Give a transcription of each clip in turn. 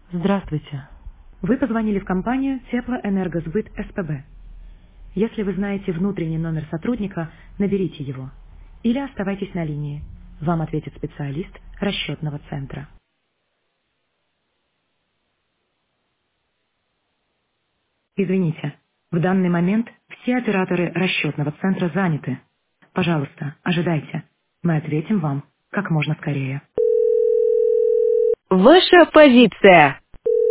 Здравствуйте. Вы позвонили в компанию Теплоэнергосбыт СПБ. Если вы знаете внутренний номер сотрудника, наберите его. Или оставайтесь на линии. Вам ответит специалист расчетного центра. Извините, в данный момент все операторы расчетного центра заняты. Пожалуйста, ожидайте. Мы ответим вам как можно скорее. Ваша позиция.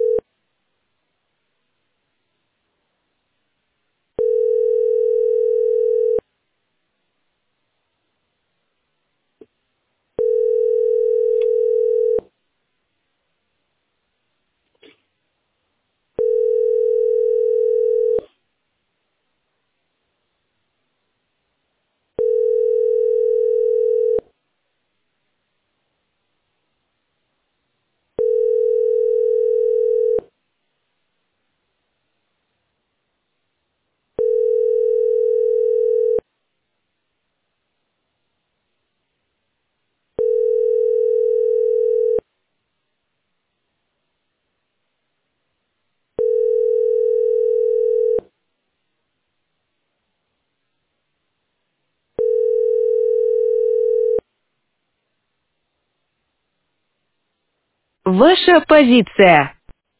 Ваша позиция.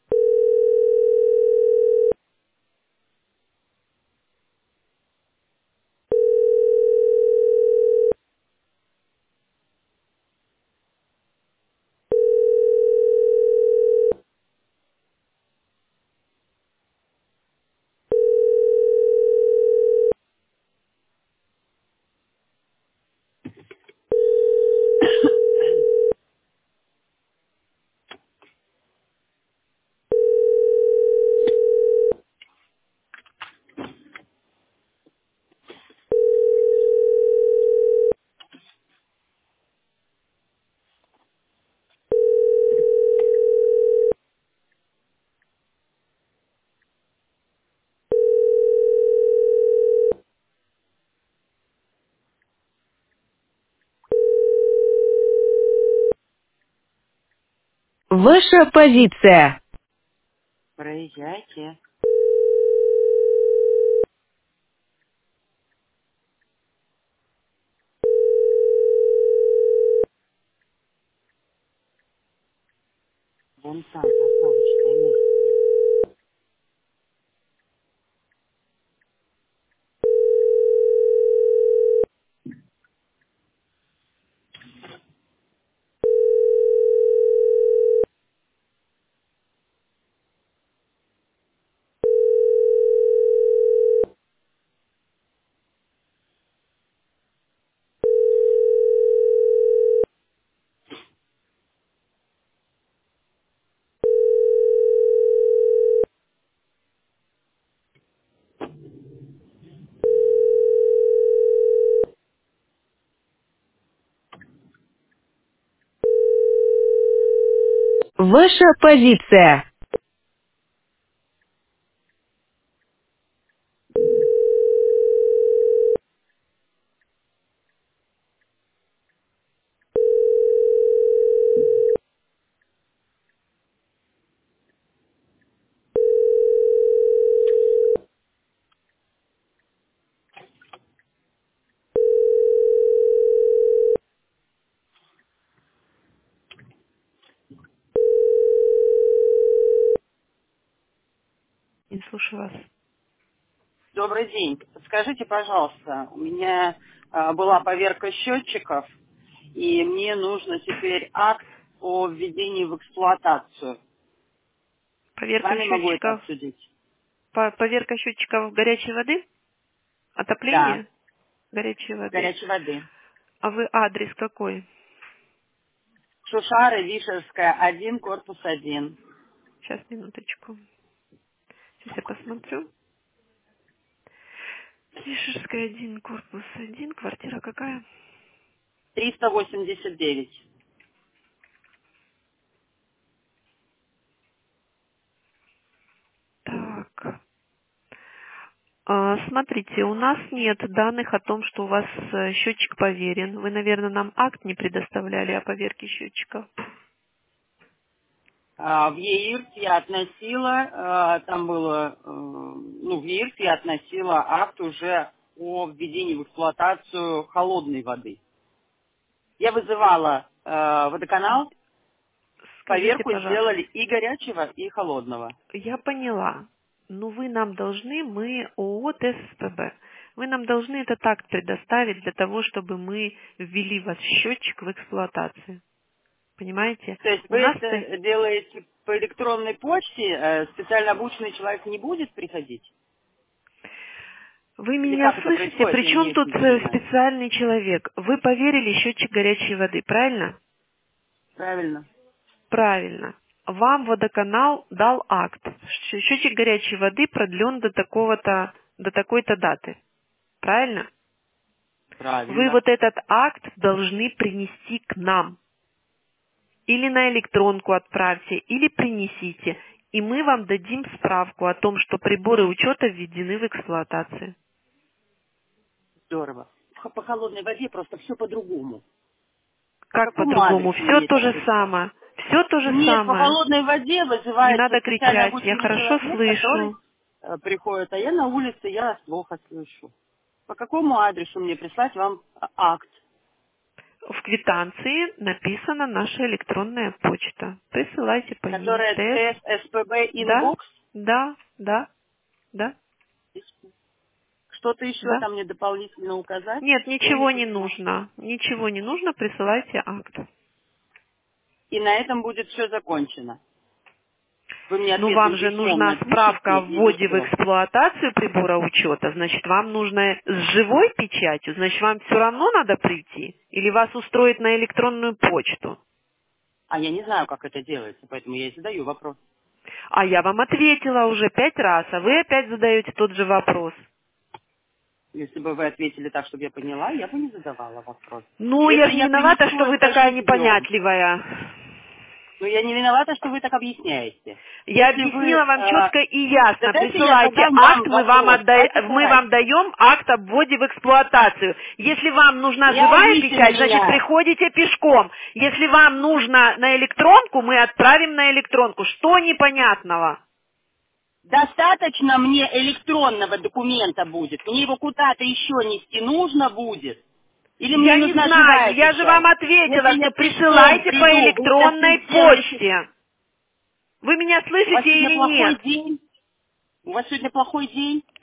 Ваша позиция. Проезжайте. Вон там, парковочное место. Ваша позиция. Я слушаю вас. Добрый день. Подскажите, пожалуйста, у меня была поверка счетчиков, и мне нужно теперь акт о введении в эксплуатацию. С Поверка вами могу это счетчиков. обсудить? Поверка счетчиков горячей воды? Да, Отопление горячей воды. горячей воды. А вы адрес какой? Шушары, Вишерская, 1, корпус 1. Сейчас, минуточку. Сейчас я посмотрю. Вишерская, 1, корпус 1, квартира какая? 389. Так. Смотрите, у нас нет данных о том, что у вас счетчик поверен. Вы, наверное, нам акт не предоставляли о поверке счетчиков. В ЕИРС я относила, там было, в ЕИРС я относила акт уже о введении в эксплуатацию холодной воды. Я вызывала водоканал, Скажите, поверку пожалуйста. сделали и горячего, и холодного. Я поняла. Но вы нам должны, мы ООО ТСПБ, вы нам должны этот акт предоставить для того, чтобы мы ввели ваш счетчик в эксплуатацию. Понимаете? То есть У вы нас это делаете по электронной почте, специально обученный человек не будет приходить? Вы Или меня как это слышите? происходит, я не Причем тут очень понимаю. специальный человек? Вы поверили счетчик горячей воды, правильно? Правильно. Правильно. Вам водоканал дал акт. Счетчик горячей воды продлен до такого-то, до такой-то даты. Правильно? Вы Правильно. вот этот акт должны принести к нам. Или на электронку отправьте, или принесите. И мы вам дадим справку о том, что приборы учета введены в эксплуатацию. Здорово. По холодной воде просто все по-другому. По Как какому по-другому? адресу Все мне то это же прислать? самое. Все то же Нет, по самое. холодной воде Не вызывается надо специально кричать, я обученный хорошо человек, который слышу. приходит, а я на улице, я вас плохо слышу. По какому адресу мне прислать вам акт? В квитанции написана наша электронная почта. Присылайте по ней. Которая ТС. ТСПБ Да, инбокс? да, да, да, Что-то еще да. там мне дополнительно указать? Нет, Я не ничего не понимаю. нужно. Ничего не нужно, присылайте акт. И на этом будет все закончено. Вы мне Ну, ответ вам же письмом нужна справка напишите о или вводе в что? эксплуатацию прибора учета, значит, вам нужно с живой печатью, значит, вам все равно надо прийти? Или вас устроить на электронную почту? А я не знаю, как это делается, поэтому я и задаю вопрос. А я вам ответила уже 5 раз, а вы опять задаете тот же вопрос. Если бы вы ответили так, чтобы я поняла, я бы не задавала вопрос. Ну, я Если же не я виновата, принесу что вы это такая живьем, непонятливая. но я не виновата, что вы так объясняете. Я Если вы... объяснила вам четко и ясно. Дайте я Присылайте задам акт, вам мы вам, вопрос. Давайте по мы вам порядку. даем акт об вводе в эксплуатацию. Если вам нужна Не живая орите на печать, значит, меня. приходите пешком. Если вам нужно на электронку, мы отправим на электронку. Что непонятного? Достаточно мне электронного документа будет. Мне его куда-то еще нести нужно будет. Или мне Я не нужна знаю, живая я же вам печать? ответила, Если я что пешком присылайте по приду, вы электронной сейчас сделаете... почте. Вы меня У вас слышите сегодня или плохой нет? день? У вас сегодня плохой день?